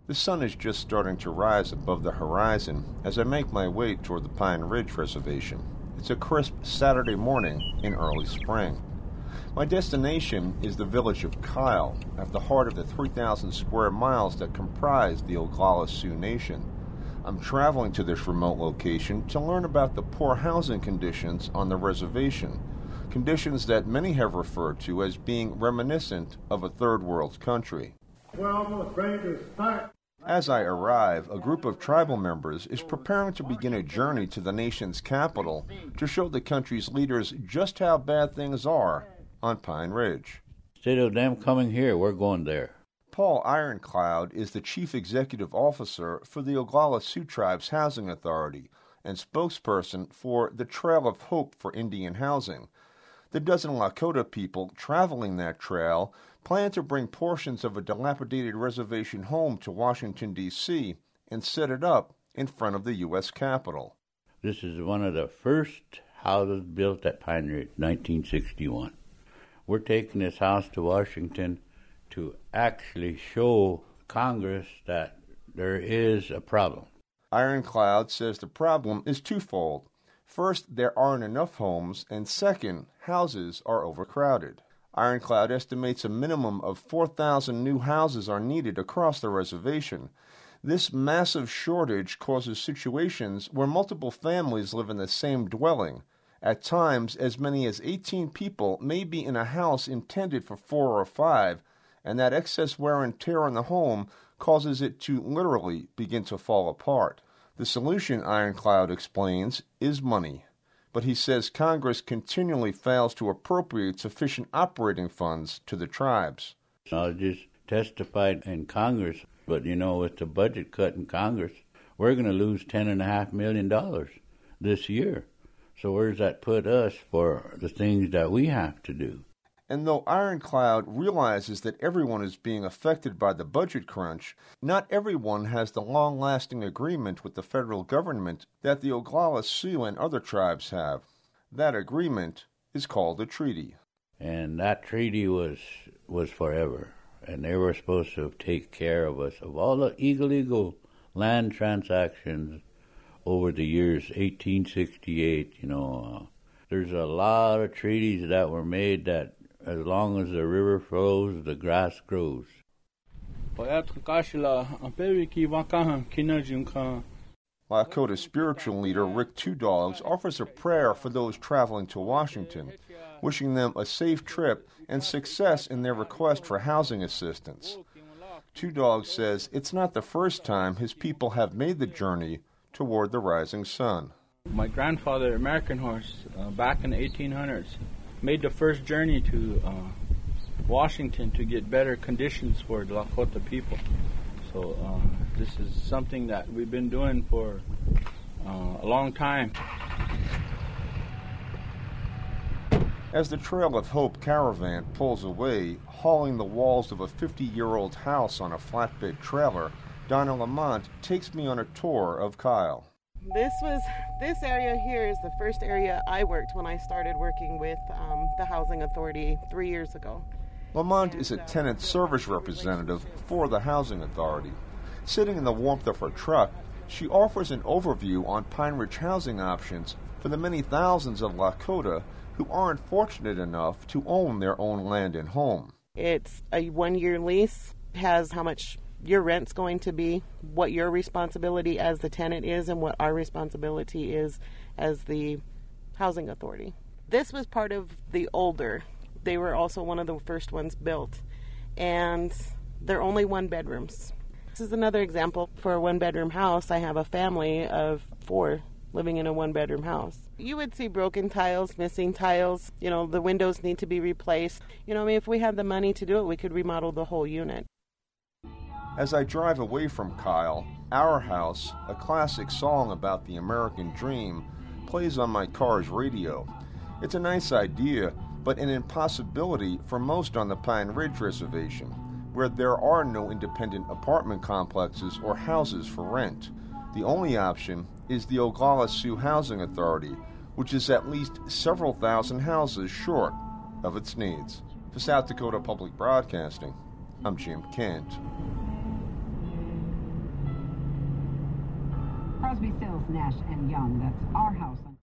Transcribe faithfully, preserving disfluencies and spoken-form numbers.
The sun is just starting to rise above the horizon as I make my way toward the Pine Ridge Reservation. It's a crisp Saturday morning in early spring. My destination is the village of Kyle, at the heart of the three thousand square miles that comprise the Oglala Sioux Nation. I'm traveling to this remote location to learn about the poor housing conditions on the reservation, conditions that many have referred to as being reminiscent of a third world country. We're almost ready to start. As I arrive, a group of tribal members is preparing to begin a journey to the nation's capital to show the country's leaders just how bad things are on Pine Ridge. Instead of them coming here, we're going there. Paul Ironcloud is the chief executive officer for the Oglala Sioux Tribe's Housing Authority and spokesperson for the Trail of Hope for Indian Housing. The dozen Lakota people traveling that trail plan to bring portions of a dilapidated reservation home to Washington, D C and set it up in front of the U S Capitol. This is one of the first houses built at Pine Ridge, nineteen sixty-one. We're taking this house to Washington to actually show Congress that there is a problem. Ironcloud says the problem is twofold. First, there aren't enough homes, and second, houses are overcrowded. Ironcloud estimates a minimum of four thousand new houses are needed across the reservation. This massive shortage causes situations where multiple families live in the same dwelling. At times, as many as eighteen people may be in a house intended for four or five, and that excess wear and tear on the home causes it to literally begin to fall apart. The solution, Ironcloud explains, is money. But he says Congress continually fails to appropriate sufficient operating funds to the tribes. I just testified in Congress, but you know, with the budget cut in Congress, we're going to lose ten and a half million dollars this year. So where does that put us for the things that we have to do? And though Ironcloud realizes that everyone is being affected by the budget crunch, not everyone has the long-lasting agreement with the federal government that the Oglala Sioux and other tribes have. That agreement is called a treaty. And that treaty was was forever. And they were supposed to take care of us, of all the illegal land transactions over the years, eighteen sixty-eight, you know. Uh, there's a lot of treaties that were made that as long as the river flows, the grass grows. Lakota spiritual leader Rick Two Dogs offers a prayer for those traveling to Washington, wishing them a safe trip and success in their request for housing assistance. Two Dogs says it's not the first time his people have made the journey toward the rising sun. My grandfather, American Horse, uh, back in the eighteen hundreds, made the first journey to uh, Washington to get better conditions for the Lakota people. So uh, this is something that we've been doing for uh, a long time. As the Trail of Hope caravan pulls away, hauling the walls of a fifty-year-old house on a flatbed trailer, Donna Lamont takes me on a tour of Kyle. This was, this area here is the first area I worked when I started working with um, the Housing Authority three years ago. Lamont and, is a tenant uh, service representative for the Housing Authority. Sitting in the warmth of her truck, she offers an overview on Pine Ridge housing options for the many thousands of Lakota who aren't fortunate enough to own their own land and home. It's a one-year lease, has how much your rent's going to be, what your responsibility as the tenant is, and what our responsibility is as the Housing Authority. This was part of the older. They were also one of the first ones built, and they're only one bedrooms. This is another example for a one-bedroom house. I have a family of four living in a one-bedroom house. You would see broken tiles, missing tiles. You know, the windows need to be replaced. You know, I mean, if we had the money to do it, we could remodel the whole unit. As I drive away from Kyle, Our House, a classic song about the American dream, plays on my car's radio. It's a nice idea, but an impossibility for most on the Pine Ridge Reservation, where there are no independent apartment complexes or houses for rent. The only option is the Oglala Sioux Housing Authority, which is at least several thousand houses short of its needs. For South Dakota Public Broadcasting, I'm Jim Kent. Crosby, Stills, Nash and Young. That's Our House on